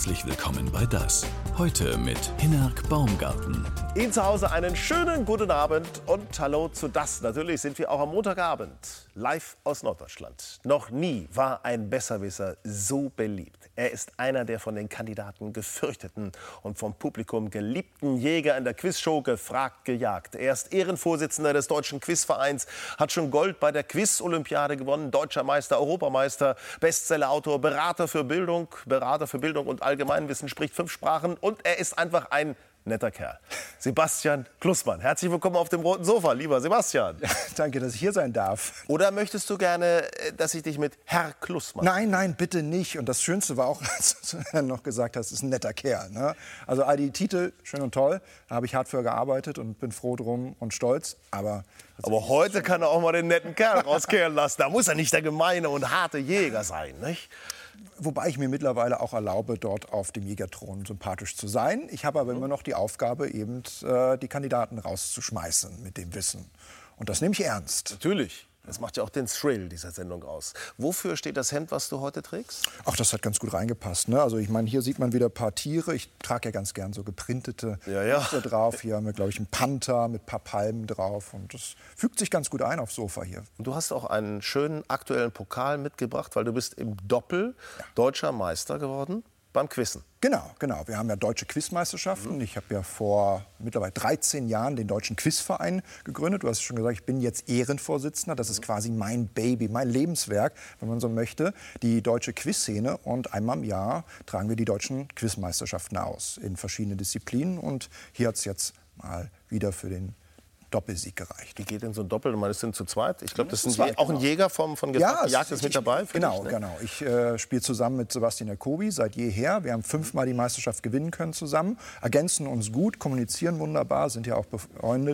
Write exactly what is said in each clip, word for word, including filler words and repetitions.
Herzlich willkommen bei Das. Heute mit Hinnerk Baumgarten. Ihnen zu Hause einen schönen guten Abend und hallo zu Das. Natürlich sind wir auch am Montagabend live aus Norddeutschland. Noch nie war ein Besserwisser so beliebt. Er ist einer der von den Kandidaten gefürchteten und vom Publikum geliebten Jäger in der Quizshow Gefragt gejagt. Er ist Ehrenvorsitzender des Deutschen Quizvereins, hat schon Gold bei der Quiz-Olympiade gewonnen, Deutscher Meister, Europameister, Bestsellerautor, Berater für Bildung, Berater für Bildung und Allgemeinwissen, spricht fünf Sprachen und er ist einfach ein netter Kerl. Sebastian Klussmann. Herzlich willkommen auf dem roten Sofa, lieber Sebastian. Ja, danke, dass ich hier sein darf. Oder möchtest du gerne, dass ich dich mit Herr Klussmann... Nein, nein, bitte nicht. Und das Schönste war auch, als du noch gesagt hast, ist ein netter Kerl. Ne? Also all die Titel, schön und toll, da habe ich hart für gearbeitet und bin froh drum und stolz. Aber, Aber heute kann er auch mal den netten Kerl rauskehren lassen. Da muss er nicht der gemeine und harte Jäger sein, nicht? Wobei ich mir mittlerweile auch erlaube, dort auf dem Jägerthron sympathisch zu sein. Ich habe aber immer noch die Aufgabe, eben äh, die Kandidaten rauszuschmeißen mit dem Wissen. Und das nehme ich ernst. Natürlich. Das macht ja auch den Thrill dieser Sendung aus. Wofür steht das Hemd, was du heute trägst? Ach, das hat ganz gut reingepasst. Ne? Also ich meine, hier sieht man wieder ein paar Tiere. Ich trage ja ganz gern so geprintete ja, ja. Muster drauf. Hier haben wir, glaube ich, einen Panther mit ein paar Palmen drauf. Und das fügt sich ganz gut ein aufs Sofa hier. Und du hast auch einen schönen aktuellen Pokal mitgebracht, weil du bist im Doppel ja. deutscher Meister geworden beim Quizzen. Genau, genau. Wir haben ja deutsche Quizmeisterschaften. Ich habe ja vor mittlerweile dreizehn Jahren den Deutschen Quizverein gegründet. Du hast schon gesagt, ich bin jetzt Ehrenvorsitzender. Das ist quasi mein Baby, mein Lebenswerk, wenn man so möchte. Die deutsche Quizszene. Und einmal im Jahr tragen wir die deutschen Quizmeisterschaften aus in verschiedenen Disziplinen. Und hier hat es jetzt mal wieder für den Doppelsieg gereicht. Wie geht denn so ein Doppel? Man ist denn zu zweit? Ich glaube, das ist zweit, auch ein genau. Jäger vom, von Gefragt gejagt ist mit dabei. Genau, dich, ne? genau. Ich äh, spiele zusammen mit Sebastian Jacobi seit jeher. Wir haben fünfmal die Meisterschaft gewinnen können zusammen, ergänzen uns gut, kommunizieren wunderbar, sind ja auch befreundet.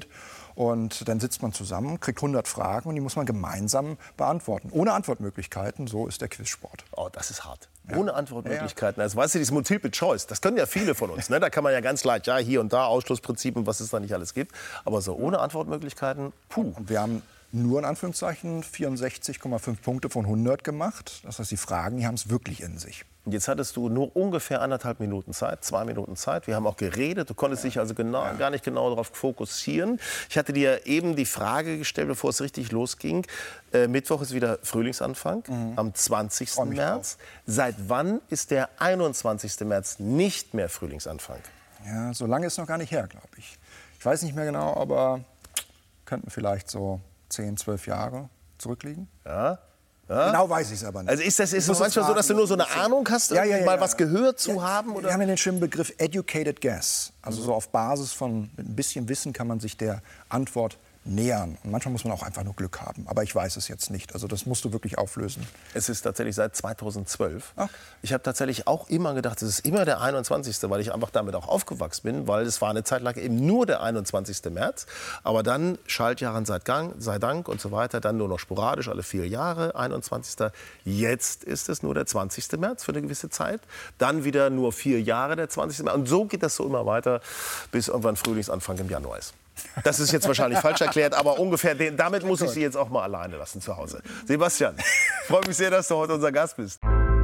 Und dann sitzt man zusammen, kriegt hundert Fragen und die muss man gemeinsam beantworten. Ohne Antwortmöglichkeiten, so ist der Quizsport. Oh, das ist hart. Ja. Ohne Antwortmöglichkeiten. Also, weißt du, dieses Multiple Choice, das können ja viele von uns. Ne? Da kann man ja ganz leicht, ja, hier und da, Ausschlussprinzip und was es da nicht alles gibt. Aber so ohne Antwortmöglichkeiten, puh. Und wir haben nur in Anführungszeichen vierundsechzig Komma fünf Punkte von hundert gemacht. Das heißt, die Fragen, die haben es wirklich in sich. Und jetzt hattest du nur ungefähr anderthalb Minuten Zeit, zwei Minuten Zeit. Wir haben auch geredet. Du konntest ja. dich also genau, ja. gar nicht genau darauf fokussieren. Ich hatte dir eben die Frage gestellt, bevor es richtig losging. Äh, Mittwoch ist wieder Frühlingsanfang, mhm. am zwanzigsten März. Seit wann ist der einundzwanzigsten März nicht mehr Frühlingsanfang? Ja, so lange ist noch gar nicht her, glaube ich. Ich weiß nicht mehr genau, aber könnten vielleicht so zehn, zwölf Jahre zurückliegen. Ja. Ja? Genau weiß ich es aber nicht. Also ist das ist es manchmal so, dass du nur so eine Ahnung hast, ja, ja, ja, mal ja. was gehört zu ja, haben? Oder? Wir haben ja den schönen Begriff Educated Guess. Also so auf Basis von ein bisschen Wissen kann man sich der Antwort nähern. Und manchmal muss man auch einfach nur Glück haben. Aber ich weiß es jetzt nicht. Also das musst du wirklich auflösen. Es ist tatsächlich seit zweitausendzwölf. Ach. Ich habe tatsächlich auch immer gedacht, es ist immer der einundzwanzigste, weil ich einfach damit auch aufgewachsen bin, weil es war eine Zeit lang eben nur der einundzwanzigste März. Aber dann Schaltjahren sei Dank, sei Dank und so weiter, dann nur noch sporadisch alle vier Jahre, einundzwanzigsten Jetzt ist es nur der zwanzigste März für eine gewisse Zeit. Dann wieder nur vier Jahre der zwanzigste März. Und so geht das so immer weiter, bis irgendwann Frühlingsanfang im Januar ist. Das ist jetzt wahrscheinlich falsch erklärt, aber ungefähr den, damit muss ich Sie jetzt auch mal alleine lassen zu Hause. Sebastian, freue mich sehr, dass du heute unser Gast bist.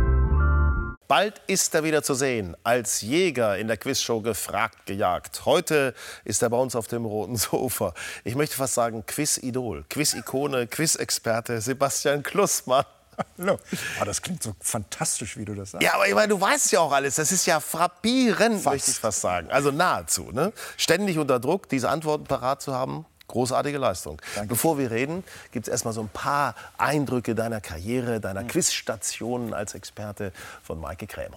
Bald ist er wieder zu sehen, als Jäger in der Quizshow Gefragt gejagt. Heute ist er bei uns auf dem roten Sofa. Ich möchte fast sagen Quiz-Idol, Quiz-Ikone, Quiz-Experte Sebastian Klussmann. Hallo. Ah, das klingt so fantastisch, wie du das sagst. Ja, aber ich meine, du weißt ja auch alles. Das ist ja frappierend, Fast. möchte ich fast sagen. Also nahezu. Ne? Ständig unter Druck, diese Antworten parat zu haben. Großartige Leistung. Danke. Bevor wir reden, gibt es erstmal so ein paar Eindrücke deiner Karriere, deiner mhm. Quizstationen als Experte von Maike Krämer.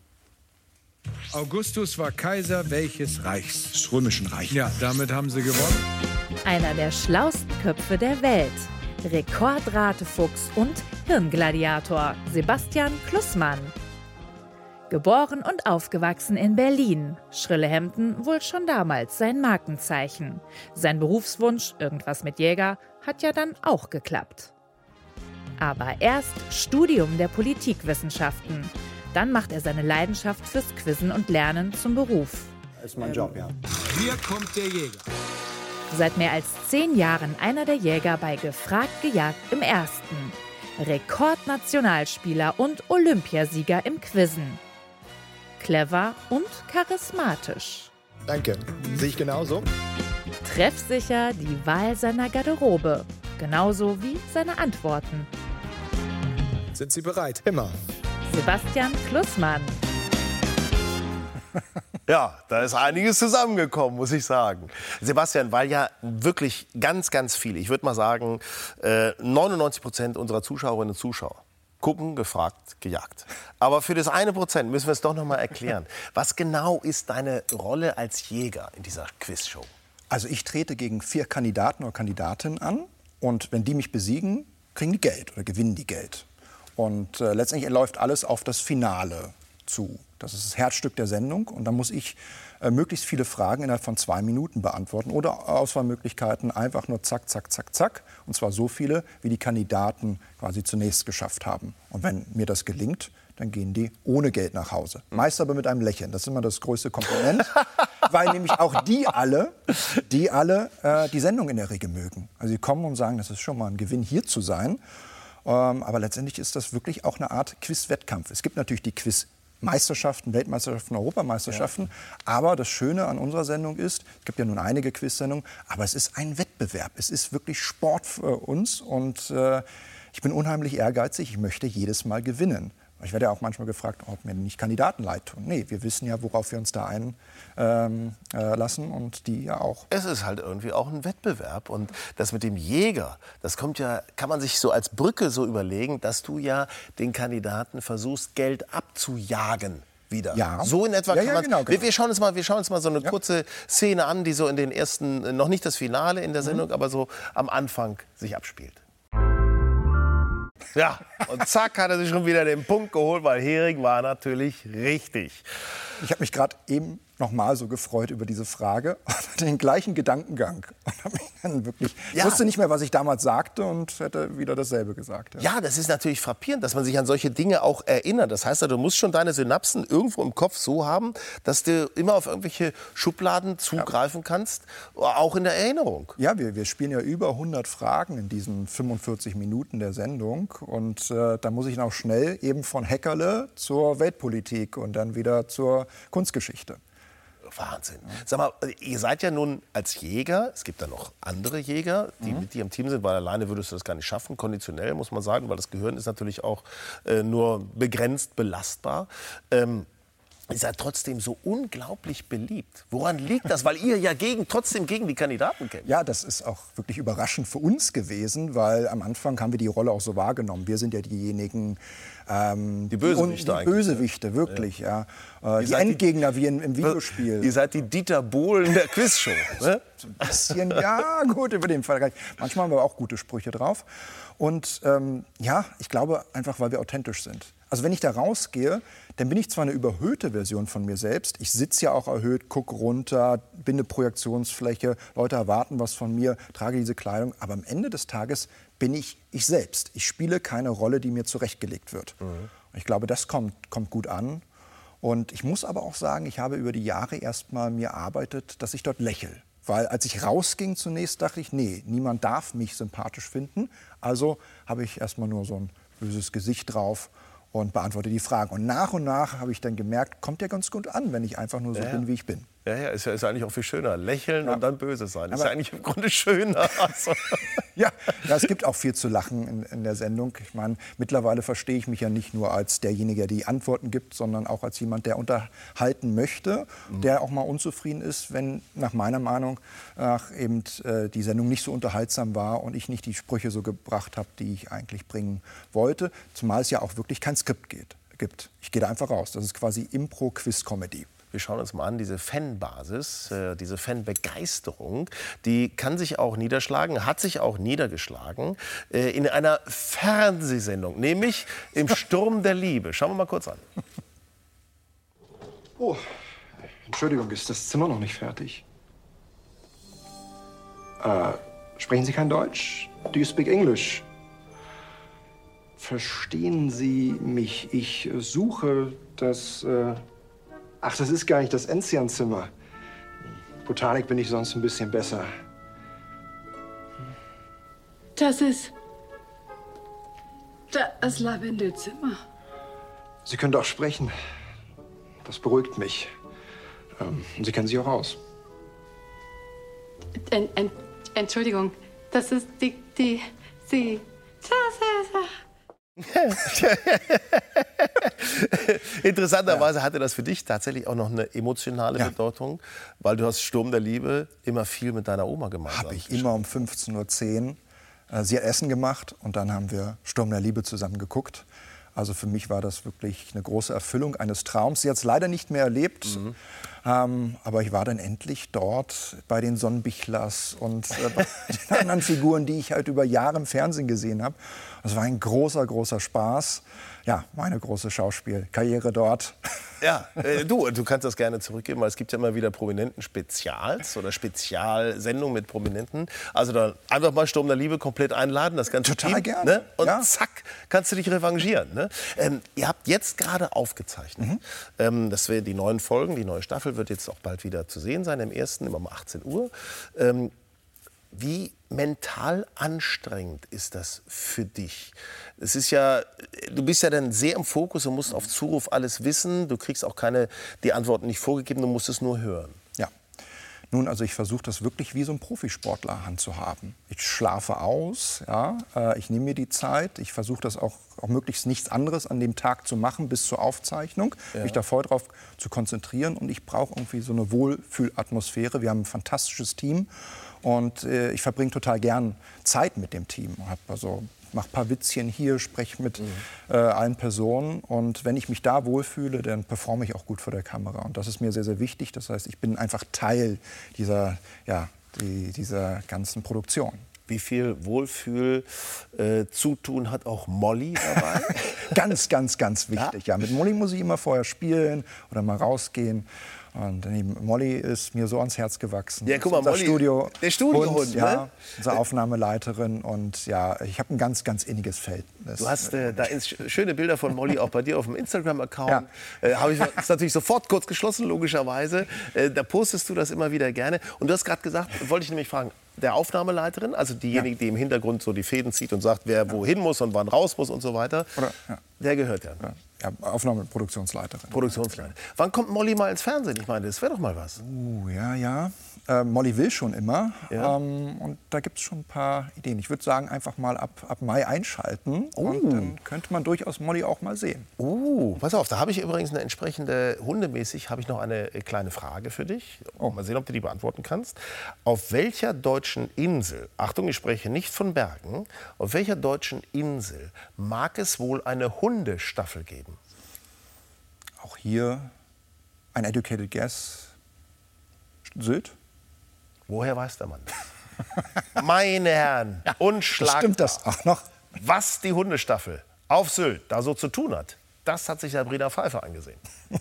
Augustus war Kaiser welches Reichs? Des Römischen Reiches. Ja, damit haben sie gewonnen. Einer der schlauesten Köpfe der Welt. Rekordratefuchs und Hirngladiator Sebastian Klussmann. Geboren und aufgewachsen in Berlin. Schrille Hemden wohl schon damals sein Markenzeichen. Sein Berufswunsch, irgendwas mit Jäger, hat ja dann auch geklappt. Aber erst Studium der Politikwissenschaften. Dann macht er seine Leidenschaft fürs Quizzen und Lernen zum Beruf. Das ist mein Job, ja. Hier kommt der Jäger. Seit mehr als zehn Jahren einer der Jäger bei Gefragt gejagt im Ersten. Rekordnationalspieler und Olympiasieger im Quizzen. clever und charismatisch. Danke. Sehe ich genauso? Treffsicher die Wahl seiner Garderobe, genauso wie seine Antworten. Sind Sie bereit? Immer. Sebastian Klussmann. Ja, da ist einiges zusammengekommen, muss ich sagen. Sebastian, weil ja wirklich ganz, ganz viele, ich würde mal sagen, äh, neunundneunzig Prozent unserer Zuschauerinnen und Zuschauer gucken, gefragt, gejagt. Aber für das eine Prozent müssen wir es doch noch mal erklären. Was genau ist deine Rolle als Jäger in dieser Quizshow? Also ich trete gegen vier Kandidaten oder Kandidatinnen an. Und wenn die mich besiegen, kriegen die Geld oder gewinnen die Geld. Und äh, letztendlich läuft alles auf das Finale zu. Das ist das Herzstück der Sendung. Und da muss ich äh, möglichst viele Fragen innerhalb von zwei Minuten beantworten. Oder Auswahlmöglichkeiten einfach nur zack, zack, zack, zack. Und zwar so viele, wie die Kandidaten quasi zunächst geschafft haben. Und wenn mir das gelingt, dann gehen die ohne Geld nach Hause. Meist aber mit einem Lächeln. Das ist immer das größte Kompliment. Weil nämlich auch die alle, die alle äh, die Sendung in der Regel mögen. Also sie kommen und sagen, das ist schon mal ein Gewinn, hier zu sein. Ähm, aber letztendlich ist das wirklich auch eine Art Quiz-Wettkampf. Es gibt natürlich die Quiz-Meisterschaften, Weltmeisterschaften, Europameisterschaften. Ja. Aber das Schöne an unserer Sendung ist, es gibt ja nun einige Quiz-Sendungen, aber es ist ein Wettbewerb. Es ist wirklich Sport für uns. Und äh, ich bin unheimlich ehrgeizig. Ich möchte jedes Mal gewinnen. Ich werde ja auch manchmal gefragt, ob mir nicht Kandidaten leid tun. Nee, wir wissen ja, worauf wir uns da einlassen ähm, äh, und die ja auch. Es ist halt irgendwie auch ein Wettbewerb. Und das mit dem Jäger, das kommt ja, kann man sich so als Brücke so überlegen, dass du ja den Kandidaten versuchst, Geld abzujagen. Wieder. Ja. So in etwa ja, kann ja, man. genau, genau. Wir, wir, schauen uns mal, wir schauen uns mal so eine ja. kurze Szene an, die so in den ersten, noch nicht das Finale in der Sendung, mhm. aber so am Anfang sich abspielt. Ja, und zack hat er sich schon wieder den Punkt geholt, weil Hering war natürlich richtig. Ich habe mich gerade eben noch mal so gefreut über diese Frage und hatte den gleichen Gedankengang. Und habe mich dann wirklich, ja. Ich wusste nicht mehr, was ich damals sagte und hätte wieder dasselbe gesagt. Ja. ja, das ist natürlich frappierend, dass man sich an solche Dinge auch erinnert. Das heißt, du musst schon deine Synapsen irgendwo im Kopf so haben, dass du immer auf irgendwelche Schubladen zugreifen ja. kannst, auch in der Erinnerung. Ja, wir, wir spielen ja über hundert Fragen in diesen fünfundvierzig Minuten der Sendung. Und äh, da muss ich dann auch schnell eben von Häckerle zur Weltpolitik und dann wieder zur Kunstgeschichte. Wahnsinn. Sag mal, ihr seid ja nun als Jäger, es gibt da noch andere Jäger, die mhm. mit dir im Team sind, weil alleine würdest du das gar nicht schaffen, konditionell muss man sagen, weil das Gehirn ist natürlich auch äh, nur begrenzt belastbar. Ähm, Ihr seid trotzdem so unglaublich beliebt. Woran liegt das? Weil ihr ja gegen, trotzdem gegen die Kandidaten kämpft. Ja, das ist auch wirklich überraschend für uns gewesen, weil am Anfang haben wir die Rolle auch so wahrgenommen. Wir sind ja diejenigen, ähm, die Bösewichte, die, die Bösewichte wirklich, ja. ja. Äh, die Endgegner die, wie in, im Videospiel. Ihr seid die Dieter Bohlen der Quizshow. Ne? So ein bisschen, ja, gut, über den Fall. Manchmal haben wir auch gute Sprüche drauf. Und ähm, ja, ich glaube einfach, weil wir authentisch sind. Also wenn ich da rausgehe, dann bin ich zwar eine überhöhte Version von mir selbst. Ich sitze ja auch erhöht, gucke runter, bin eine Projektionsfläche. Leute erwarten was von mir, trage diese Kleidung. Aber am Ende des Tages bin ich ich selbst. Ich spiele keine Rolle, die mir zurechtgelegt wird. Mhm. Und ich glaube, das kommt, kommt gut an. Und ich muss aber auch sagen, ich habe über die Jahre erst mal mir erarbeitet, dass ich dort lächle. Weil als ich rausging zunächst, dachte ich, nee, niemand darf mich sympathisch finden. Also habe ich erst mal nur so ein böses Gesicht drauf und beantworte die Fragen. Und nach und nach habe ich dann gemerkt, kommt ja ganz gut an, wenn ich einfach nur so ja, bin, wie ich bin. Ja, ja, ist ja ist eigentlich auch viel schöner. Lächeln ja. und dann böse sein. Aber ist ja eigentlich im Grunde schöner. Also. ja, ja, es gibt auch viel zu lachen in, in der Sendung. Ich meine, mittlerweile verstehe ich mich ja nicht nur als derjenige, der die Antworten gibt, sondern auch als jemand, der unterhalten möchte, mhm. der auch mal unzufrieden ist, wenn nach meiner Meinung nach eben äh, die Sendung nicht so unterhaltsam war und ich nicht die Sprüche so gebracht habe, die ich eigentlich bringen wollte. Zumal es ja auch wirklich kein Skript geht, gibt. Ich gehe da einfach raus. Das ist quasi Impro-Quiz-Comedy. Wir schauen uns mal an, diese Fanbasis, äh, diese Fanbegeisterung, die kann sich auch niederschlagen, hat sich auch niedergeschlagen äh, in einer Fernsehsendung, nämlich im Sturm der Liebe. Schauen wir mal kurz an. Oh, Entschuldigung, ist das Zimmer noch nicht fertig? Äh, sprechen Sie kein Deutsch? Do you speak English? Verstehen Sie mich? Ich äh, suche das... Äh Ach, das ist gar nicht das Enzian-Zimmer. Botanik bin ich sonst ein bisschen besser. Das ist das Lavendelzimmer. Sie können doch sprechen. das beruhigt mich. Ähm, und Sie kennen sich auch aus. En, en, Entschuldigung, das ist die, die, sie. Interessanterweise hatte das für dich tatsächlich auch noch eine emotionale Ja. Bedeutung, weil du hast Sturm der Liebe immer viel mit deiner Oma gemeinsam. Habe ich immer um fünfzehn Uhr zehn. Äh, sie hat Essen gemacht und dann haben wir Sturm der Liebe zusammen geguckt. Also für mich war das wirklich eine große Erfüllung eines Traums. Sie hat es leider nicht mehr erlebt, Mhm. ähm, aber ich war dann endlich dort bei den Sonnenbichlers und äh, bei den anderen Figuren, die ich halt über Jahre im Fernsehen gesehen habe. Das war ein großer, großer Spaß. Ja, meine große Schauspielkarriere dort. Ja, äh, du, du kannst das gerne zurückgeben, weil es gibt ja immer wieder Prominenten-Spezials oder Spezialsendungen mit Prominenten. Also dann einfach mal Sturm der Liebe komplett einladen, das ganze Total Team. gerne, Ne? Und ja. zack, kannst du dich revanchieren. Ne? Ähm, ihr habt jetzt gerade aufgezeichnet. Mhm. Ähm, das wäre die neuen Folgen, die neue Staffel wird jetzt auch bald wieder zu sehen sein, im ersten, immer um achtzehn Uhr. Ähm, Wie mental anstrengend ist das für dich? Es ist ja, du bist ja dann sehr im Fokus und musst auf Zuruf alles wissen. Du kriegst auch keine, die Antworten nicht vorgegeben, du musst es nur hören. Ja. Nun, also ich versuche das wirklich wie so ein Profisportler handzuhaben. Ich schlafe aus, ja, äh, ich nehme mir die Zeit, ich versuche das auch, auch möglichst nichts anderes an dem Tag zu machen bis zur Aufzeichnung, Ja. mich da voll drauf zu konzentrieren und ich brauche irgendwie so eine Wohlfühlatmosphäre. Wir haben ein fantastisches Team und äh, ich verbringe total gern Zeit mit dem Team. Hab also mache ein paar Witzchen hier, spreche mit mhm. äh, allen Personen. Und wenn ich mich da wohlfühle, dann performe ich auch gut vor der Kamera. Und das ist mir sehr, sehr wichtig. Das heißt, ich bin einfach Teil dieser, ja, die, dieser ganzen Produktion. Wie viel Wohlfühl, äh, Zutun hat auch Molly dabei? Ganz, ganz, ganz wichtig. Ja? Ja, mit Molly muss ich immer vorher spielen oder mal rausgehen. Und neben Molly ist mir so ans Herz gewachsen. Ja, guck mal, unser Molly, Studio der Studiohund, Hund, ja, ne? unsere Aufnahmeleiterin. Und ja, ich habe ein ganz, ganz inniges Verhältnis. Du hast äh, da ins, schöne Bilder von Molly auch bei dir auf dem Instagram-Account. Ja. Äh, habe ich ist natürlich sofort kurz geschlossen, logischerweise. Äh, da postest du das immer wieder gerne. Und du hast gerade gesagt, wollte ich nämlich fragen, der Aufnahmeleiterin, also diejenige, Ja. die im Hintergrund so die Fäden zieht und sagt, wer wohin muss und wann raus muss und so weiter, Oder, ja. der gehört ja. Ja, Aufnahme- und Produktionsleiterin. Produktionsleiter. Wann kommt Molly mal ins Fernsehen? Ich meine, das wäre doch mal was. Uh, ja, ja. Äh, Molly will schon immer. Ja. Ähm, und da gibt es schon ein paar Ideen. Ich würde sagen, einfach mal ab, ab Mai einschalten. Oh. Und dann könnte man durchaus Molly auch mal sehen. Uh, pass auf, da habe ich übrigens eine entsprechende, hundemäßig, habe ich noch eine äh, kleine Frage für dich. Oh. Mal sehen, ob du die beantworten kannst. Auf welcher deutschen Insel, Achtung, ich spreche nicht von Bergen, auf welcher deutschen Insel mag es wohl eine Hundestaffel geben? Auch hier ein educated guess. Sylt? Woher weiß der Mann das? Meine Herren, unschlagbar. Stimmt das auch noch? Was die Hundestaffel auf Sylt da so zu tun hat, das hat sich Sabrina Pfeiffer angesehen.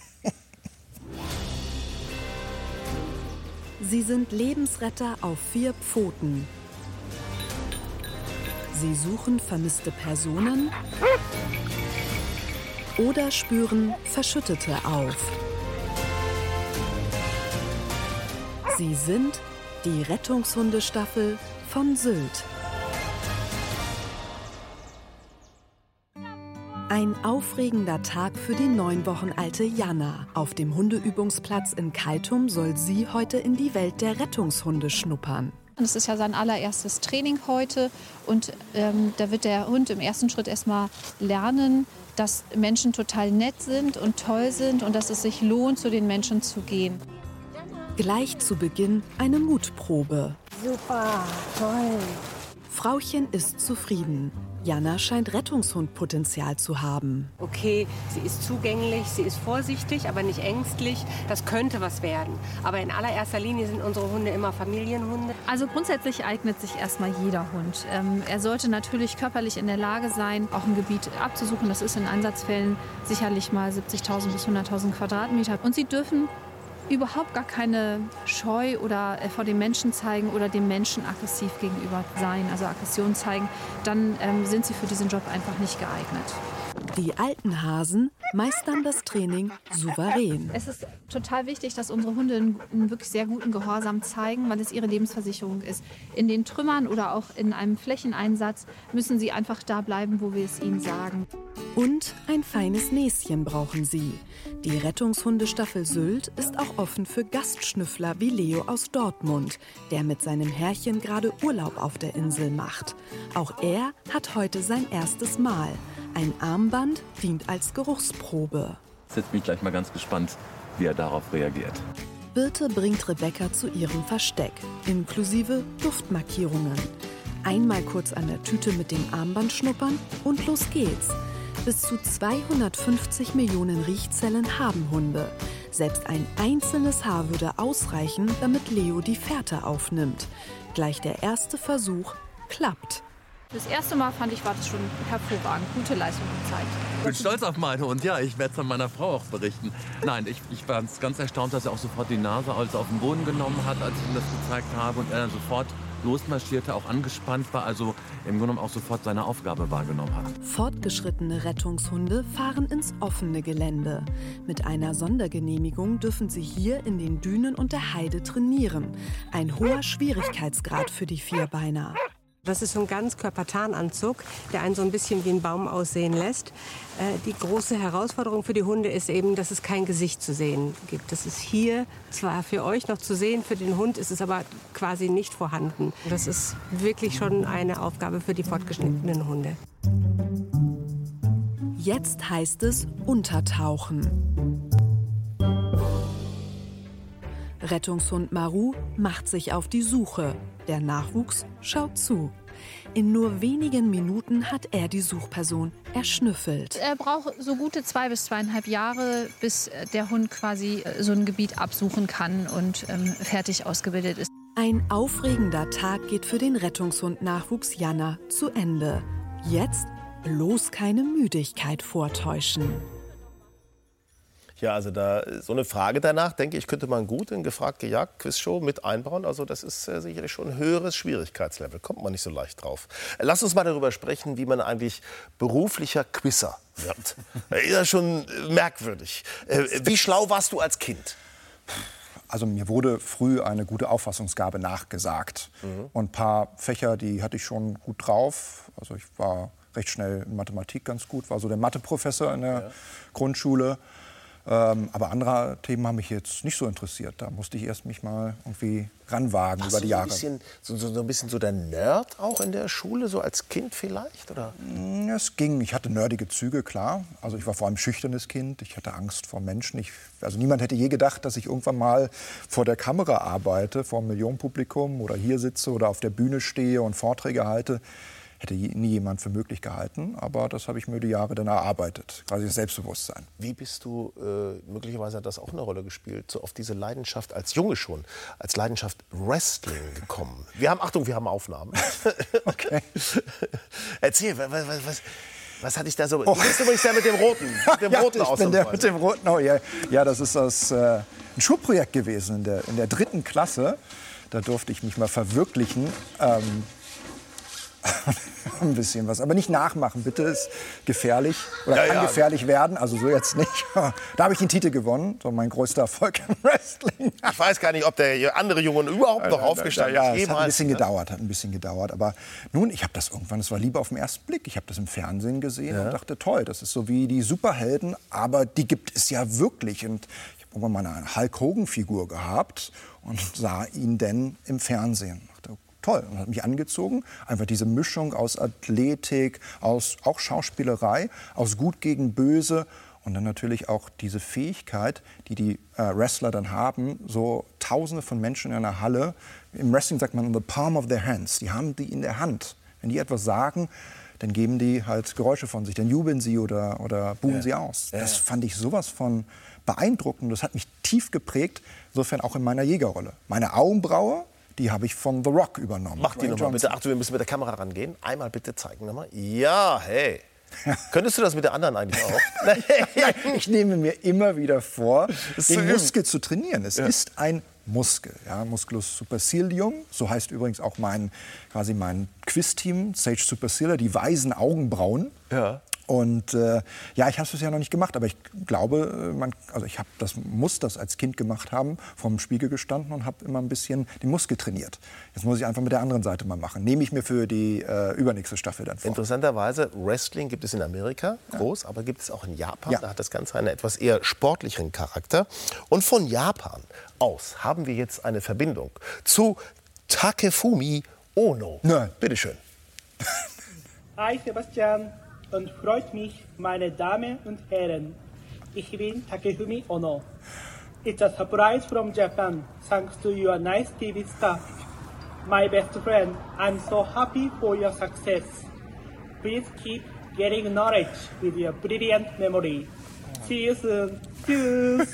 Sie sind Lebensretter auf vier Pfoten. Sie suchen vermisste Personen oder spüren Verschüttete auf. Sie sind die Rettungshundestaffel von Sylt. Ein aufregender Tag für die neun Wochen alte Jana. Auf dem Hundeübungsplatz in Keitum soll sie heute in die Welt der Rettungshunde schnuppern. Es ist ja sein allererstes Training heute und ähm, da wird der Hund im ersten Schritt erstmal lernen, dass Menschen total nett sind und toll sind und dass es sich lohnt, zu den Menschen zu gehen. Gleich zu Beginn eine Mutprobe. Super, toll. Frauchen ist zufrieden. Jana scheint Rettungshundpotenzial zu haben. Okay, sie ist zugänglich, sie ist vorsichtig, aber nicht ängstlich. Das könnte was werden. Aber in allererster Linie sind unsere Hunde immer Familienhunde. Also grundsätzlich eignet sich erstmal jeder Hund. Ähm, er sollte natürlich körperlich in der Lage sein, auch ein Gebiet abzusuchen. Das ist in Einsatzfällen sicherlich mal siebzigtausend bis hunderttausend Quadratmeter. Und sie dürfen überhaupt gar keine Scheu oder äh, vor dem Menschen zeigen oder dem Menschen aggressiv gegenüber sein, also Aggression zeigen, dann ähm, sind sie für diesen Job einfach nicht geeignet. Die alten Hasen meistern das Training souverän. Es ist total wichtig, dass unsere Hunde einen, einen wirklich sehr guten Gehorsam zeigen, weil es ihre Lebensversicherung ist. In den Trümmern oder auch in einem Flächeneinsatz müssen sie einfach da bleiben, wo wir es ihnen sagen. Und ein feines Näschen brauchen sie. Die Rettungshundestaffel Sylt ist auch offen für Gastschnüffler wie Leo aus Dortmund, der mit seinem Herrchen gerade Urlaub auf der Insel macht. Auch er hat heute sein erstes Mal. Ein Armband dient als Geruchsprobe. Jetzt bin ich gleich mal ganz gespannt, wie er darauf reagiert. Birte bringt Rebecca zu ihrem Versteck, inklusive Duftmarkierungen. Einmal kurz an der Tüte mit dem Armband schnuppern und los geht's. Bis zu zweihundertfünfzig Millionen Riechzellen haben Hunde. Selbst ein einzelnes Haar würde ausreichen, damit Leo die Fährte aufnimmt. Gleich der erste Versuch klappt. Das erste Mal fand ich, war das schon hervorragend. Gute Leistung gezeigt. Ich bin stolz auf meinen Hund, ja. Ich werde es an meiner Frau auch berichten. Nein, ich, ich war ganz erstaunt, dass er auch sofort die Nase also auf den Boden genommen hat, als ich ihm das gezeigt habe. Und er dann sofort losmarschierte, auch angespannt war, also im Grunde genommen auch sofort seine Aufgabe wahrgenommen hat. Fortgeschrittene Rettungshunde fahren ins offene Gelände. Mit einer Sondergenehmigung dürfen sie hier in den Dünen und der Heide trainieren. Ein hoher Schwierigkeitsgrad für die Vierbeiner. Das ist so ein Ganzkörper-Tarnanzug, der einen so ein bisschen wie ein Baum aussehen lässt. Äh, die große Herausforderung für die Hunde ist eben, dass es kein Gesicht zu sehen gibt. Das ist hier zwar für euch noch zu sehen, für den Hund ist es aber quasi nicht vorhanden. Das ist wirklich schon eine Aufgabe für die fortgeschrittenen Hunde. Jetzt heißt es untertauchen. Rettungshund Maru macht sich auf die Suche. Der Nachwuchs schaut zu. In nur wenigen Minuten hat er die Suchperson erschnüffelt. Er braucht so gute zwei bis zweieinhalb Jahre, bis der Hund quasi so ein Gebiet absuchen kann und ähm, fertig ausgebildet ist. Ein aufregender Tag geht für den Rettungshund-Nachwuchs Jana zu Ende. Jetzt bloß keine Müdigkeit vortäuschen. Ja, also da so eine Frage danach, denke ich, könnte man gut in gefragt gejagt Quizshow mit einbauen. Also das ist äh, sicherlich schon ein höheres Schwierigkeitslevel. Kommt man nicht so leicht drauf. Äh, lass uns mal darüber sprechen, wie man eigentlich beruflicher Quizzer wird. äh, ist ja schon merkwürdig. Äh, wie schlau warst du als Kind? Also mir wurde früh eine gute Auffassungsgabe nachgesagt. Mhm. Und ein paar Fächer, die hatte ich schon gut drauf. Also ich war recht schnell in Mathematik ganz gut, war so der Matheprofessor in der ja. Grundschule. Ähm, aber andere Themen haben mich jetzt nicht so interessiert. Da musste ich erst mich mal irgendwie ranwagen Warst über die Jahre. Warst du so ein, bisschen, so, so ein bisschen so der Nerd auch in der Schule, so als Kind vielleicht? Oder? Es ging. Ich hatte nerdige Züge, klar. Also ich war vor allem ein schüchternes Kind. Ich hatte Angst vor Menschen. Ich, also niemand hätte je gedacht, dass ich irgendwann mal vor der Kamera arbeite, vor einem Millionenpublikum oder hier sitze oder auf der Bühne stehe und Vorträge halte. Hätte nie jemand für möglich gehalten, aber das habe ich mir die Jahre dann erarbeitet, quasi das Selbstbewusstsein. Wie bist du, äh, möglicherweise hat das auch eine Rolle gespielt, so auf diese Leidenschaft als Junge schon, als Leidenschaft Wrestling gekommen? Wir haben, Achtung, wir haben Aufnahmen. Okay. Erzähl, was, was, was, was hatte ich da so? Oh. Du bist übrigens der mit dem Roten, mit dem ja, Roten ich bin der mit dem Roten, oh, ja. ja, das ist das, äh, ein Schulprojekt gewesen in der, in der dritten Klasse. Da durfte ich mich mal verwirklichen. Ähm, ein bisschen was, aber nicht nachmachen, bitte, ist gefährlich oder ja, kann ja. gefährlich werden, also so jetzt nicht. Da habe ich den Titel gewonnen, so mein größter Erfolg im Wrestling. Ich weiß gar nicht, ob der andere Junge überhaupt noch aufgestanden ja, ist. Ja, es hat ein bisschen gedauert, hat ein bisschen gedauert, aber nun, ich habe das irgendwann, es war Liebe auf den ersten Blick, ich habe das im Fernsehen gesehen ja. und dachte, toll, das ist so wie die Superhelden, aber die gibt es ja wirklich und ich habe irgendwann mal eine Hulk Hogan-Figur gehabt und sah ihn denn im Fernsehen. Toll, und hat mich angezogen. Einfach diese Mischung aus Athletik, aus auch Schauspielerei, aus Gut gegen Böse und dann natürlich auch diese Fähigkeit, die die äh, Wrestler dann haben, so Tausende von Menschen in einer Halle. Im Wrestling sagt man in the palm of their hands. Die haben die in der Hand. Wenn die etwas sagen, dann geben die halt Geräusche von sich, dann jubeln sie oder, oder buhen ja. sie aus. Ja. Das fand ich sowas von beeindruckend. Das hat mich tief geprägt, insofern auch in meiner Jägerrolle. Meine Augenbraue, die habe ich von The Rock übernommen. Mach die nochmal bitte. Achtung, wir müssen mit der Kamera rangehen. Einmal bitte zeigen nochmal. Ja, hey. Könntest du das mit der anderen eigentlich auch? Nein, ich nehme mir immer wieder vor, den Muskel zu trainieren. Es ja. ist ein Muskel, ja, Musculus supercilium. So heißt übrigens auch mein, quasi mein Quiz-Team, Sage Supercilium, die weisen Augenbrauen. Ja. Und äh, ja, ich habe es bisher noch nicht gemacht, aber ich glaube, man, also ich hab das, muss das als Kind gemacht haben, vor dem Spiegel gestanden und habe immer ein bisschen den Muskel trainiert. Jetzt muss ich einfach mit der anderen Seite mal machen. Nehme ich mir für die äh, übernächste Staffel dann vor. Interessanterweise, Wrestling gibt es in Amerika groß, ja. aber gibt es auch in Japan. Ja. Da hat das Ganze einen etwas eher sportlicheren Charakter. Und von Japan aus haben wir jetzt eine Verbindung zu Takefumi Ono. Nein. Bitte schön. Hi Sebastian. Und freut mich, meine Damen und Herren. Ich bin Takefumi Ono. It's a surprise from Japan, thanks to your nice T V staff. My best friend, I'm so happy for your success. Please keep getting knowledge with your brilliant memory. See you soon. Tschüss.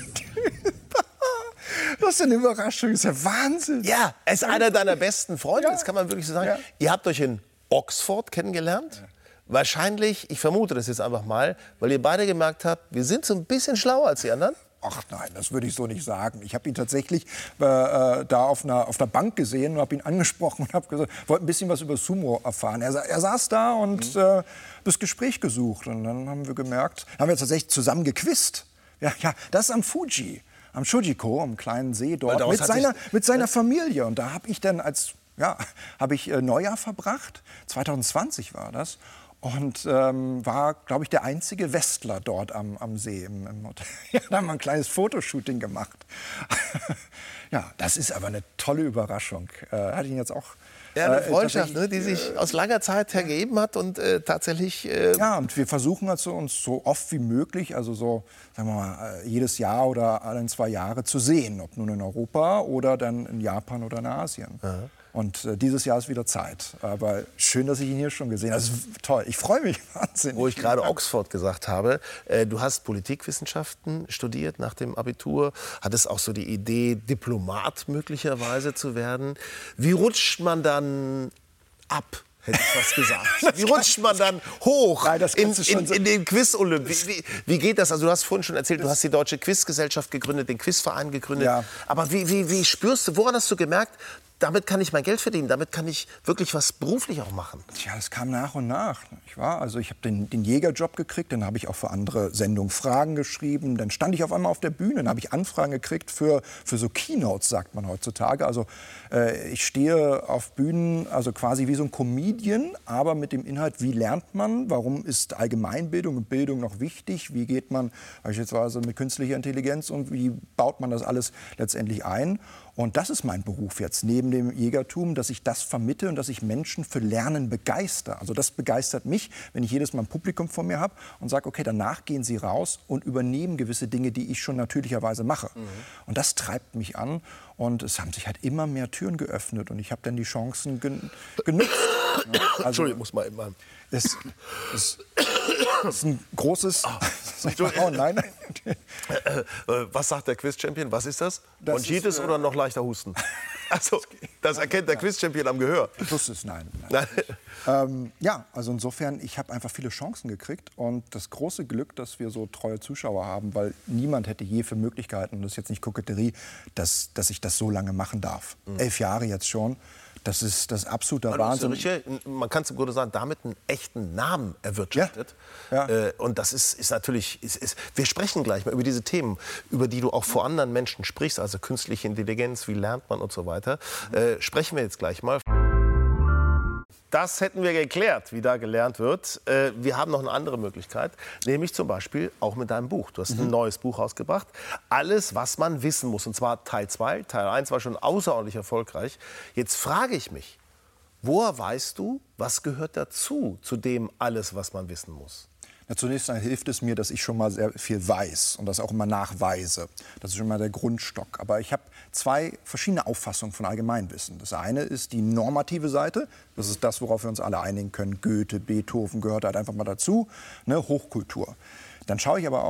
Das ist eine Überraschung, das ist ja Wahnsinn. Ja, er ist einer deiner besten Freunde, Ja. das kann man wirklich so sagen. Ja. Ihr habt euch in Oxford kennengelernt. Ja. Wahrscheinlich, ich vermute das jetzt einfach mal, weil ihr beide gemerkt habt, wir sind so ein bisschen schlauer als die anderen. Ach nein, das würde ich so nicht sagen. Ich habe ihn tatsächlich äh, da auf einer, auf einer Bank gesehen und habe ihn angesprochen und habe gesagt, wollte ein bisschen was über Sumo erfahren. Er, er saß da und mhm. äh, das Gespräch gesucht. Und dann haben wir gemerkt, haben wir tatsächlich zusammen gequizt. Ja, ja, das am Fuji, am Shujiko, am kleinen See dort, mit seiner, mit seiner Familie. Und da habe ich dann als, ja, habe ich äh, Neujahr verbracht. zwanzig zwanzig war das. Und ähm, war, glaube ich, der einzige Westler dort am, am See. Im, im Hotel. Ja, da haben wir ein kleines Fotoshooting gemacht. Ja, das ist aber eine tolle Überraschung. Äh, hatte ich ihn jetzt auch. Ja, eine äh, Freundschaft, ne, die sich aus langer Zeit ergeben hat und äh, tatsächlich. Äh ja, und wir versuchen also uns so oft wie möglich, also so, sagen wir mal, jedes Jahr oder alle zwei Jahre zu sehen, ob nun in Europa oder dann in Japan oder in Asien. Aha. Und äh, dieses Jahr ist wieder Zeit. Aber schön, dass ich ihn hier schon gesehen habe. Das ist toll. Ich freue mich wahnsinnig. Wo ich gerade Oxford gesagt habe, äh, du hast Politikwissenschaften studiert nach dem Abitur, hattest auch so die Idee, Diplomat möglicherweise zu werden. Wie rutscht man dann ab? Hätte ich was gesagt. Wie rutscht man dann hoch Nein, das in, schon in, so in den Quiz-Olymp? Wie, wie, wie geht das? Also du hast vorhin schon erzählt, du hast die Deutsche Quizgesellschaft gegründet, den Quizverein gegründet. Ja. Aber wie, wie, wie spürst du, woran hast du gemerkt, damit kann ich mein Geld verdienen, damit kann ich wirklich was beruflich auch machen? Tja, das kam nach und nach. Nicht wahr? Also ich habe den, den Jägerjob gekriegt, dann habe ich auch für andere Sendungen Fragen geschrieben. Dann stand ich auf einmal auf der Bühne, dann habe ich Anfragen gekriegt für, für so Keynotes, sagt man heutzutage. Also äh, ich stehe auf Bühnen, also quasi wie so ein Comedian, aber mit dem Inhalt, wie lernt man, warum ist Allgemeinbildung und Bildung noch wichtig, wie geht man beispielsweise mit künstlicher Intelligenz und wie baut man das alles letztendlich ein. Und das ist mein Beruf jetzt, neben dem Jägertum, dass ich das vermittle und dass ich Menschen für Lernen begeister. Also das begeistert mich, wenn ich jedes Mal ein Publikum vor mir habe und sage, okay, danach gehen sie raus und übernehmen gewisse Dinge, die ich schon natürlicherweise mache. Mhm. Und das treibt mich an und es haben sich halt immer mehr Türen geöffnet und ich habe dann die Chancen gen genutzt. Ja, also, Entschuldigung, muss mal immer. Es, es, es ist ein großes... Oh, nein, nein. Äh, äh, was sagt der Quiz-Champion? Was ist das? das Bronchitis ist, äh, oder noch leichter Husten? Also, das erkennt der Quiz-Champion am Gehör. Das ist nein. nein. ähm, ja, also insofern, ich habe einfach viele Chancen gekriegt und das große Glück, dass wir so treue Zuschauer haben, weil niemand hätte je für Möglichkeiten, und das ist jetzt nicht Koketterie, dass, dass ich das so lange machen darf. Mhm. Elf Jahre jetzt schon. Das ist das absolute Wahnsinn. Man kann es im Grunde sagen, damit einen echten Namen erwirtschaftet. Ja. Ja. Äh, und das ist, ist natürlich, ist, ist, wir sprechen gleich mal über diese Themen, über die du auch vor anderen Menschen sprichst, also künstliche Intelligenz, wie lernt man und so weiter. Äh, sprechen wir jetzt gleich mal. Das hätten wir geklärt, wie da gelernt wird. Äh, wir haben noch eine andere Möglichkeit, nämlich zum Beispiel auch mit deinem Buch. Du hast ein mhm. neues Buch rausgebracht. Alles, was man wissen muss. Und zwar Teil zwei. Teil eins war schon außerordentlich erfolgreich. Jetzt frage ich mich, woher weißt du, was gehört dazu, zu dem alles, was man wissen muss? Ja, zunächst einmal hilft es mir, dass ich schon mal sehr viel weiß und das auch immer nachweise. Das ist schon mal der Grundstock. Aber ich habe zwei verschiedene Auffassungen von Allgemeinwissen. Das eine ist die normative Seite. Das ist das, worauf wir uns alle einigen können. Goethe, Beethoven gehört halt einfach mal dazu. Ne? Hochkultur. Dann schaue ich aber auch,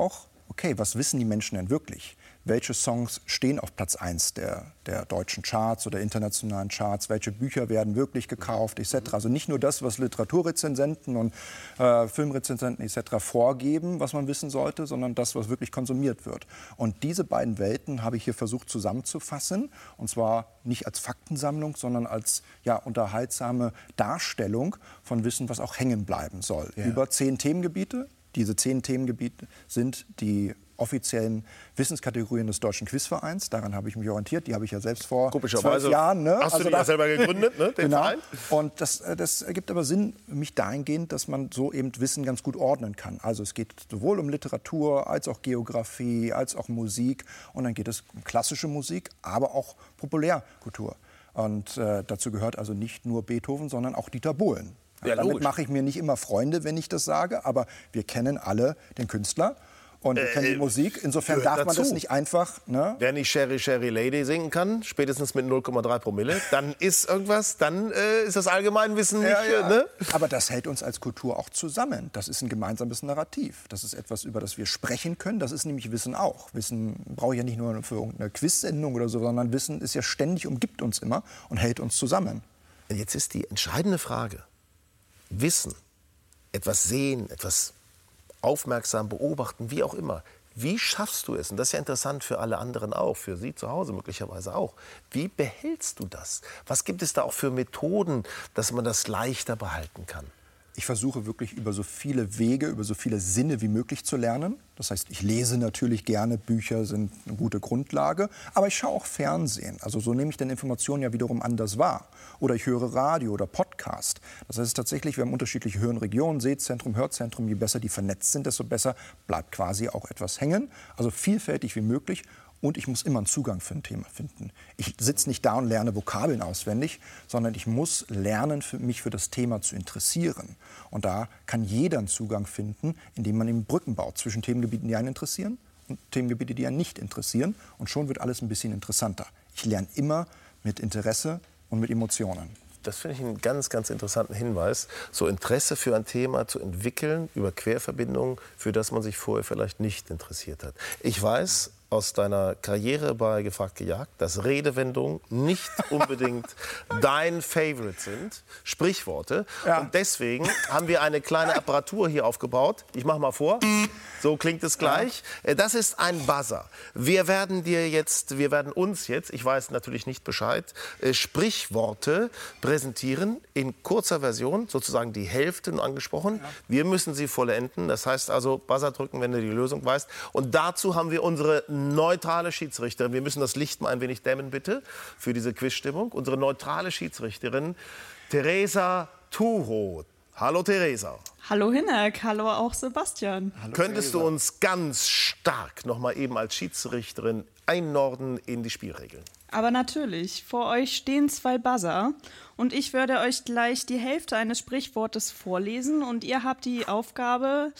okay, was wissen die Menschen denn wirklich? Welche Songs stehen auf Platz eins der, der deutschen Charts oder internationalen Charts? Welche Bücher werden wirklich gekauft, et cetera. Also nicht nur das, was Literaturrezensenten und äh, Filmrezensenten et cetera vorgeben, was man wissen sollte, sondern das, was wirklich konsumiert wird. Und diese beiden Welten habe ich hier versucht zusammenzufassen. Und zwar nicht als Faktensammlung, sondern als ja, unterhaltsame Darstellung von Wissen, was auch hängen bleiben soll. Ja. Über zehn Themengebiete. Diese zehn Themengebiete sind die offiziellen Wissenskategorien des Deutschen Quizvereins. Daran habe ich mich orientiert. Die habe ich ja selbst vor zwölf Jahren. Ne? Hast also du die ja selber gegründet, ne? Den genau. Verein? Und das, das ergibt aber Sinn für mich dahingehend, dass man so eben Wissen ganz gut ordnen kann. Also es geht sowohl um Literatur, als auch Geografie, als auch Musik. Und dann geht es um klassische Musik, aber auch Populärkultur. Und äh, dazu gehört also nicht nur Beethoven, sondern auch Dieter Bohlen. Ja, damit mache ich mir nicht immer Freunde, wenn ich das sage, aber wir kennen alle den Künstler und wir äh, kennen die Musik. Insofern darf dazu. man das nicht einfach... Ne? Wer nicht Sherry, Sherry Lady singen kann, spätestens mit null Komma drei Promille, dann ist irgendwas, dann äh, ist das Allgemeinwissen nicht... Ja, ja. Ne? Aber das hält uns als Kultur auch zusammen. Das ist ein gemeinsames Narrativ. Das ist etwas, über das wir sprechen können. Das ist nämlich Wissen auch. Wissen brauche ich ja nicht nur für irgendeine Quiz-Sendung oder so, sondern Wissen ist ja ständig, umgibt uns immer und hält uns zusammen. Jetzt ist die entscheidende Frage. Wissen, etwas sehen, etwas aufmerksam beobachten, wie auch immer. Wie schaffst du es? Und das ist ja interessant für alle anderen auch, für Sie zu Hause möglicherweise auch. Wie behältst du das? Was gibt es da auch für Methoden, dass man das leichter behalten kann? Ich versuche wirklich über so viele Wege, über so viele Sinne wie möglich zu lernen. Das heißt, ich lese natürlich gerne, Bücher sind eine gute Grundlage, aber ich schaue auch Fernsehen. Also so nehme ich dann Informationen ja wiederum anders wahr. Oder ich höre Radio oder Podcast. Das heißt tatsächlich, wir haben unterschiedliche Hirnregionen, Sehzentrum, Hörzentrum. Je besser die vernetzt sind, desto besser bleibt quasi auch etwas hängen. Also vielfältig wie möglich. Und ich muss immer einen Zugang für ein Thema finden. Ich sitze nicht da und lerne Vokabeln auswendig, sondern ich muss lernen, für mich für das Thema zu interessieren. Und da kann jeder einen Zugang finden, indem man eben Brücken baut zwischen Themengebieten, die einen interessieren und Themengebiete, die einen nicht interessieren. Und schon wird alles ein bisschen interessanter. Ich lerne immer mit Interesse und mit Emotionen. Das finde ich einen ganz, ganz interessanten Hinweis, so Interesse für ein Thema zu entwickeln über Querverbindungen, für das man sich vorher vielleicht nicht interessiert hat. Ich weiß aus deiner Karriere bei Gefragt gejagt, dass Redewendungen nicht unbedingt dein Favorite sind, Sprichworte. Ja. Und deswegen haben wir eine kleine Apparatur hier aufgebaut. Ich mache mal vor. So klingt es gleich. Ja. Das ist ein Buzzer. Wir werden dir jetzt, wir werden uns jetzt, ich weiß natürlich nicht Bescheid, Sprichworte präsentieren in kurzer Version, sozusagen die Hälfte nur angesprochen. Ja. Wir müssen sie vollenden. Das heißt also, Buzzer drücken, wenn du die Lösung weißt. Und dazu haben wir unsere neutrale Schiedsrichterin. Wir müssen das Licht mal ein wenig dämmen, bitte, für diese Quizstimmung. Unsere neutrale Schiedsrichterin, Theresa Turoth. Hallo Theresa. Hallo Hinek, hallo auch Sebastian. Hallo, Könntest Theresa. du uns ganz stark noch mal eben als Schiedsrichterin einordnen in die Spielregeln? Aber natürlich, vor euch stehen zwei Buzzer und ich werde euch gleich die Hälfte eines Sprichwortes vorlesen und ihr habt die Aufgabe,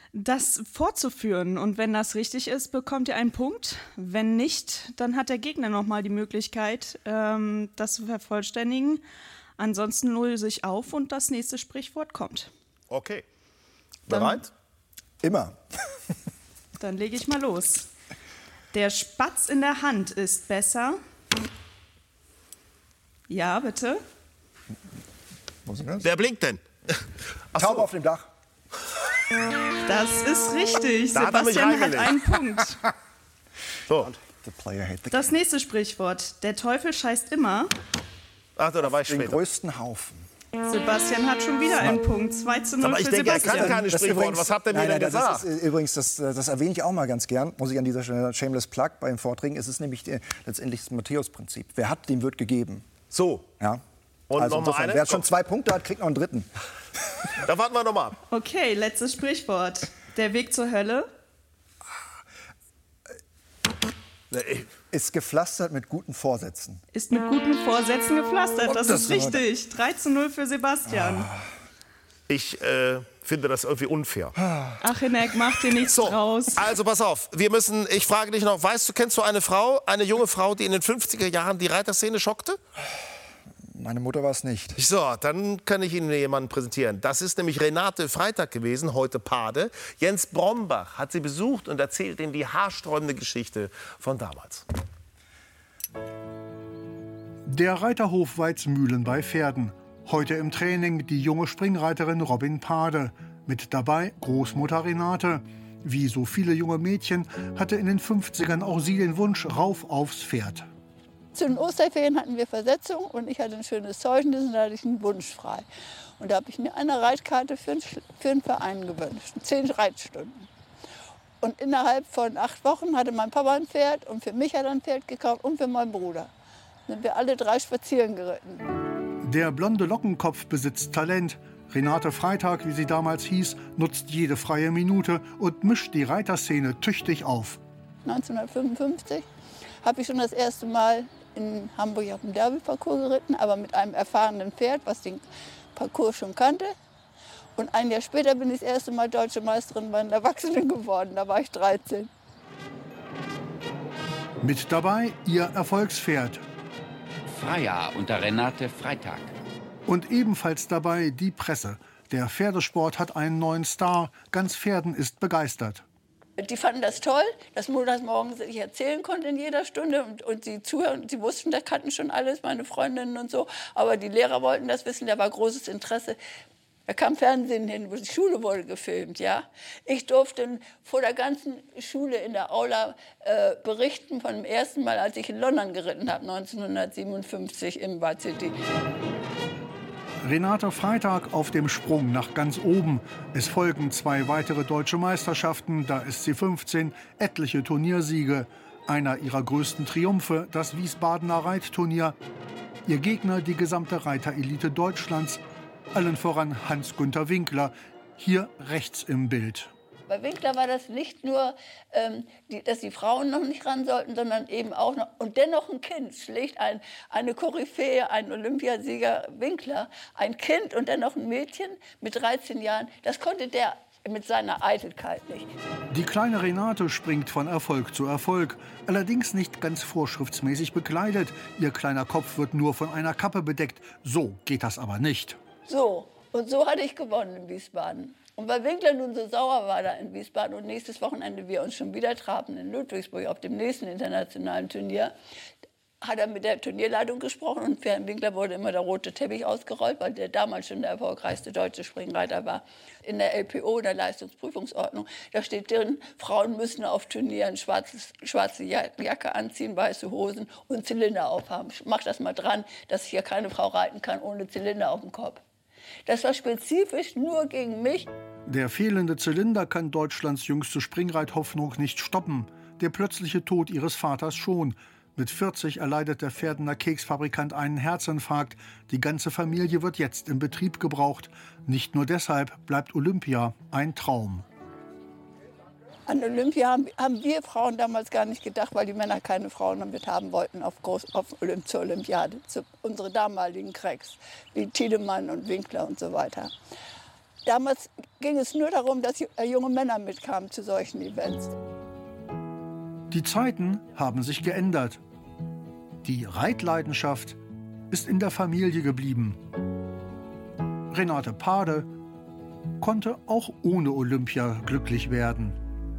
das fortzuführen. Und wenn das richtig ist, bekommt ihr einen Punkt. Wenn nicht, dann hat der Gegner noch mal die Möglichkeit, ähm, das zu vervollständigen. Ansonsten löse ich auf und das nächste Sprichwort kommt. Okay. Bereit? Dann, immer. Dann lege ich mal los. Der Spatz in der Hand ist besser. Ja, bitte. Wer blinkt denn? Taube auf dem Dach. Das ist richtig. Da Sebastian hat, hat einen Punkt. So. Das nächste Sprichwort. Der Teufel scheißt immer. Ach so, da war ich den später. größten Haufen. Sebastian hat schon wieder einen Punkt. zwei zu null Aber ich für denke, Sebastian. er kann keine Sprichworte. Was habt ihr mir denn das gesagt? Ist, übrigens, das, das erwähne ich auch mal ganz gern, muss ich an dieser Stelle, Shameless Plug beim Vorträgen. Es ist nämlich die, letztendlich das Matthäus-Prinzip. Wer hat, dem wird gegeben. So. Ja. Und also noch mal eine? Wer schon zwei Punkte hat, kriegt noch einen dritten. Da warten wir noch mal ab. Okay, letztes Sprichwort. Der Weg zur Hölle ist gepflastert mit guten Vorsätzen. Ist mit guten Vorsätzen gepflastert, das, das ist richtig. drei zu null für Sebastian. Ich äh, finde das irgendwie unfair. Ach, Hinek, mach dir nichts so, draus. Also pass auf, wir müssen, ich frage dich noch, weißt du, kennst du eine Frau, eine junge Frau, die in den fünfziger Jahren die Reiterszene schockte? Meine Mutter war es nicht. So, dann kann ich Ihnen jemanden präsentieren. Das ist nämlich Renate Freitag gewesen, heute Pade. Jens Brombach hat sie besucht und erzählt Ihnen die haarsträubende Geschichte von damals. Der Reiterhof Weizmühlen bei Pferden. Heute im Training die junge Springreiterin Robin Pade. Mit dabei Großmutter Renate. Wie so viele junge Mädchen hatte in den fünfzigern auch sie den Wunsch rauf aufs Pferd. Zu den Osterferien hatten wir Versetzung und ich hatte ein schönes Zeugnis und da hatte ich einen Wunsch frei. Und da habe ich mir eine Reitkarte für einen, für einen Verein gewünscht, zehn Reitstunden. Und innerhalb von acht Wochen hatte mein Papa ein Pferd und für mich hat er ein Pferd gekauft und für meinen Bruder. Dann sind wir alle drei spazieren geritten. Der blonde Lockenkopf besitzt Talent. Renate Freitag, wie sie damals hieß, nutzt jede freie Minute und mischt die Reiterszene tüchtig auf. neunzehnhundertfünfundfünfzig habe ich schon das erste Mal in Hamburg auf dem Derby-Parcours geritten, aber mit einem erfahrenen Pferd, was den Parcours schon kannte. Und ein Jahr später bin ich das erste Mal deutsche Meisterin bei den Erwachsenen geworden, da war ich dreizehn. Mit dabei ihr Erfolgspferd. Freya unter Renate Freitag. Und ebenfalls dabei die Presse. Der Pferdesport hat einen neuen Star. Ganz Pferden ist begeistert. Die fanden das toll, dass montags morgens ich erzählen konnte in jeder Stunde und, und sie zuhören. Sie wussten, da kannten schon alles, meine Freundinnen und so. Aber die Lehrer wollten das wissen, da war großes Interesse. Da kam Fernsehen hin, die Schule wurde gefilmt, ja. Ich durfte vor der ganzen Schule in der Aula äh, berichten von dem ersten Mal, als ich in London geritten habe, neunzehnhundertsiebenundfünfzig im Varsity. Renate Freitag auf dem Sprung nach ganz oben. Es folgen zwei weitere deutsche Meisterschaften, da ist sie fünfzehn, etliche Turniersiege. Einer ihrer größten Triumphe, das Wiesbadener Reitturnier. Ihr Gegner die gesamte Reiterelite Deutschlands, allen voran Hans-Günther Winkler, hier rechts im Bild. Bei Winkler war das nicht nur, ähm, die, dass die Frauen noch nicht ran sollten, sondern eben auch noch, und dennoch ein Kind, schlicht ein, eine Koryphäe, ein Olympiasieger Winkler, ein Kind und dennoch ein Mädchen mit dreizehn Jahren, das konnte der mit seiner Eitelkeit nicht. Die kleine Renate springt von Erfolg zu Erfolg, allerdings nicht ganz vorschriftsmäßig bekleidet. Ihr kleiner Kopf wird nur von einer Kappe bedeckt. So geht das aber nicht. So, und so hatte ich gewonnen in Wiesbaden. Und weil Winkler nun so sauer war da in Wiesbaden und nächstes Wochenende wir uns schon wieder trafen in Ludwigsburg auf dem nächsten internationalen Turnier, hat er mit der Turnierleitung gesprochen und für Herrn Winkler wurde immer der rote Teppich ausgerollt, weil der damals schon der erfolgreichste deutsche Springreiter war. In der L P O, der Leistungsprüfungsordnung, da steht drin, Frauen müssen auf Turnieren schwarzes, schwarze Jacke anziehen, weiße Hosen und Zylinder aufhaben. Mach das mal dran, dass hier keine Frau reiten kann ohne Zylinder auf dem Kopf. Das war spezifisch nur gegen mich. Der fehlende Zylinder kann Deutschlands jüngste Springreithoffnung nicht stoppen. Der plötzliche Tod ihres Vaters schon. Mit vierzig erleidet der Pferdener Keksfabrikant einen Herzinfarkt. Die ganze Familie wird jetzt im Betrieb gebraucht. Nicht nur deshalb bleibt Olympia ein Traum. An Olympia haben, haben wir Frauen damals gar nicht gedacht, weil die Männer keine Frauen damit haben wollten auf, Groß, auf Olymp, zur Olympiade. Zu unsere damaligen Cracks, wie Tiedemann und Winkler und so weiter. Damals ging es nur darum, dass junge Männer mitkamen zu solchen Events. Die Zeiten haben sich geändert. Die Reitleidenschaft ist in der Familie geblieben. Renate Pade konnte auch ohne Olympia glücklich werden.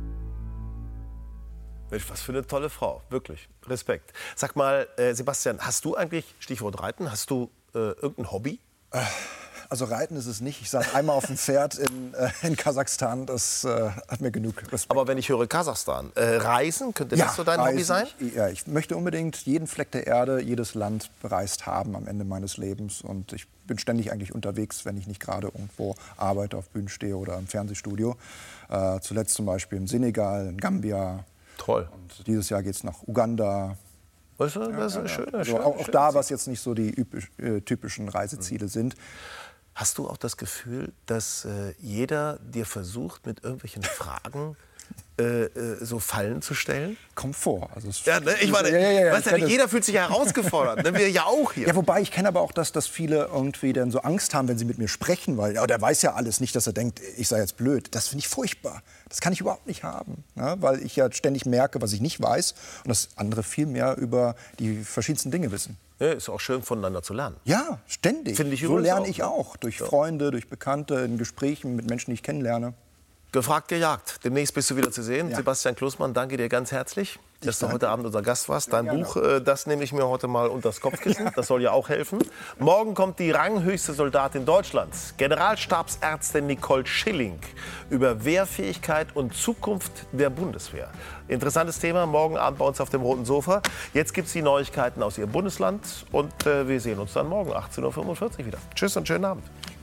Was für eine tolle Frau, wirklich. Respekt. Sag mal, äh, Sebastian, hast du eigentlich, Stichwort Reiten, hast du äh, irgendein Hobby? Also Reiten ist es nicht. Ich saß einmal auf dem Pferd in, äh, in Kasachstan, das äh, hat mir genug Respekt. Aber wenn ich höre Kasachstan, äh, Reisen, könnte das ja, so dein Reisen. Hobby sein? Ich, ja, ich möchte unbedingt jeden Fleck der Erde, jedes Land bereist haben am Ende meines Lebens. Und ich bin ständig eigentlich unterwegs, wenn ich nicht gerade irgendwo arbeite, auf Bühnen stehe oder im Fernsehstudio. Äh, zuletzt zum Beispiel im Senegal, in Gambia. Toll. Und dieses Jahr geht es nach Uganda. Das ist, das ist ja, ja, schön, also schön, auch, auch schön. da, was jetzt nicht so die üpisch, äh, typischen Reiseziele sind. Hast du auch das Gefühl, dass äh, jeder dir versucht, mit irgendwelchen Fragen äh, äh, so Fallen zu stellen? Kommt vor. Also es ja, ne? Ich meine, ja, ja, ja, weißt ja, jeder fühlt sich herausgefordert. Ne? Wir ja auch hier. Ja, wobei ich kenne aber auch, dass, dass viele irgendwie dann so Angst haben, wenn sie mit mir sprechen, weil ja, der weiß ja alles nicht, dass er denkt, ich sei jetzt blöd. Das finde ich furchtbar. Das kann ich überhaupt nicht haben, ne? Weil ich ja ständig merke, was ich nicht weiß und dass andere viel mehr über die verschiedensten Dinge wissen. Ja, ist auch schön, voneinander zu lernen. Ja, ständig. Finde ich so übrigens lerne auch, ich ne? auch. Durch Ja. Freunde, durch Bekannte, in Gesprächen mit Menschen, die ich kennenlerne. Gefragt, gejagt. Demnächst bist du wieder zu sehen. Ja. Sebastian Klussmann, danke dir ganz herzlich, dass Ich du danke. heute Abend unser Gast warst. Dein gerne. Buch, äh, das nehme ich mir heute mal unter das Kopfkissen. Das soll ja auch helfen. Morgen kommt die ranghöchste Soldatin Deutschlands, Generalstabsärztin Nicole Schilling, über Wehrfähigkeit und Zukunft der Bundeswehr. Interessantes Thema, morgen Abend bei uns auf dem roten Sofa. Jetzt gibt es die Neuigkeiten aus ihrem Bundesland und äh, wir sehen uns dann morgen achtzehn Uhr fünfundvierzig wieder. Tschüss und schönen Abend.